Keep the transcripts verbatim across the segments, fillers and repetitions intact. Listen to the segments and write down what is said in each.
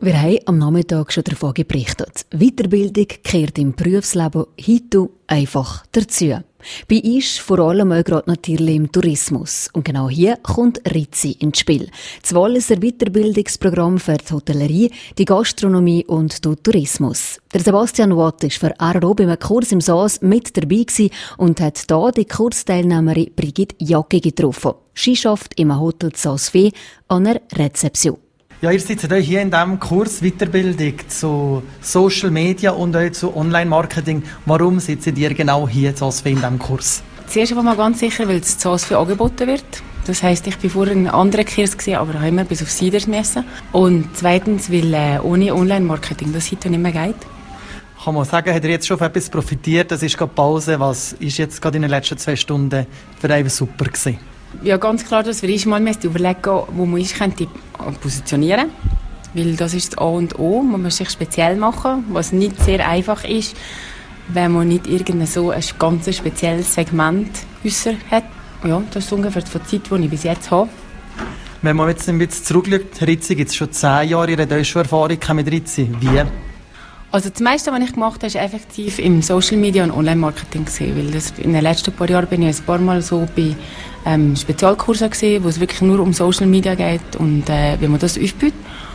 Wir haben am Nachmittag schon davon berichtet. Weiterbildung kehrt im Berufsleben heute einfach dazu. Bei uns vor allem auch gerade natürlich im Tourismus. Und genau hier kommt Rizzi ins Spiel. Das Walliser Weiterbildungsprogramm für die Hotellerie, die Gastronomie und den Tourismus. Der Sebastian Watt war für R R O bei einem Kurs im S A S mit dabei gewesen und hat hier die Kursteilnehmerin Brigitte Jacke getroffen. Sie arbeitet im Hotel Saas-Fee an einer Rezeption. Ja, ihr sitzt hier in diesem Kurs Weiterbildung zu Social Media und auch zu Online-Marketing. Warum sitzt ihr genau hier in Saas-Fee in diesem Kurs? Zuerst einmal ganz sicher, weil es Saas-Fee angeboten wird. Das heisst, ich war vorher in einem anderen Kurs, aber habe immer bis auf Siders müssen. Und zweitens, weil äh, ohne Online-Marketing das heute nicht mehr geht. Kann man sagen, hat er jetzt schon von etwas profitiert? Das ist gerade Pause. Was ist jetzt gerade in den letzten zwei Stunden für einen super gewesen? Ja, ganz klar, dass wir einmal überlegen, wo man ist, könnte positionieren. Weil das ist das A und O. Man muss sich speziell machen, was nicht sehr einfach ist, wenn man nicht irgendein so ein ganz spezielles Segment äußert hat. Ja, das ist ungefähr die Zeit, die ich bis jetzt habe. Wenn man jetzt ein bisschen zurückschaut, Rizzi gibt es schon zehn Jahre, ihr habt auch schon Erfahrung mit Rizzi. Wie? Also das meiste, was ich gemacht habe, ist effektiv im Social Media und Online-Marketing gewesen, weil das in den letzten paar Jahren bin ich ein paar Mal so bei ähm, Spezialkursen gewesen, wo es wirklich nur um Social Media geht und äh, wie man das aufbaut.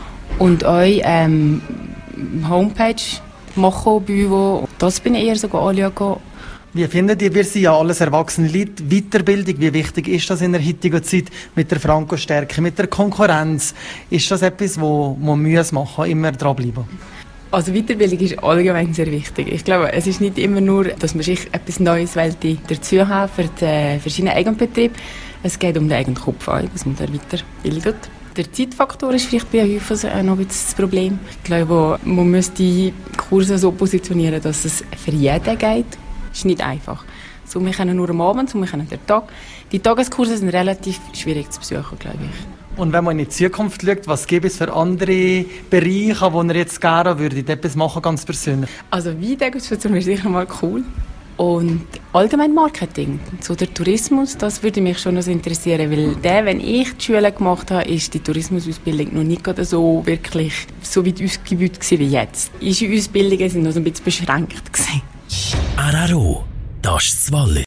Und auch ähm, Homepage machen, Büro, das bin ich eher sogar anschauen. Wie findet ihr, wir sind ja alles erwachsene Leute, Weiterbildung, wie wichtig ist das in der heutigen Zeit mit der Frankostärke, mit der Konkurrenz? Ist das etwas, wo man machen muss, immer dranbleiben? Also Weiterbildung ist allgemein sehr wichtig. Ich glaube, es ist nicht immer nur, dass man sich etwas Neues dazu haben für den verschiedenen Eigenbetrieb. Es geht um den eigenen Kopf auch, dass man da weiterbildet. Der Zeitfaktor ist vielleicht bei häufig noch ein bisschen das Problem. Ich glaube, man muss die Kurse so positionieren, dass es für jeden geht. Das ist nicht einfach. So, wir können nur am Abend, so, wir können den Tag. Die Tageskurse sind relativ schwierig zu besuchen, glaube ich. Und wenn man in die Zukunft schaut, was gibt es für andere Bereiche, wo ihr jetzt gerne würdet, etwas machen, ganz persönlich? Also Weindegustation wäre sicher mal cool. Und allgemein Marketing, so der Tourismus, das würde mich schon noch interessieren, weil der, wenn ich die Schule gemacht habe, ist die Tourismusausbildung noch nicht gerade so wirklich so weit ausgebaut gewesen wie jetzt. Unsere Ausbildungen sind noch so ein bisschen beschränkt gewesen. R R O, das ist das Wallis.